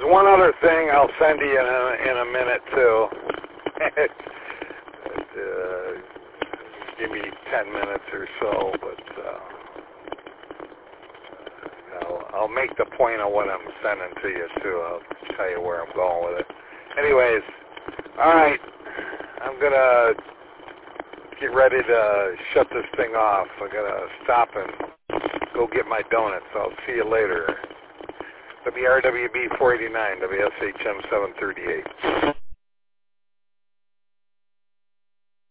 one other thing I'll send you in a minute too. Give me 10 minutes or so, but I'll make the point of what I'm sending to you too. I'll tell you where I'm going with it. Anyways, all right, I'm gonna get ready to shut this thing off. I gotta stop and go get my donuts. I'll see you later. WRWB 489, WSHM 738.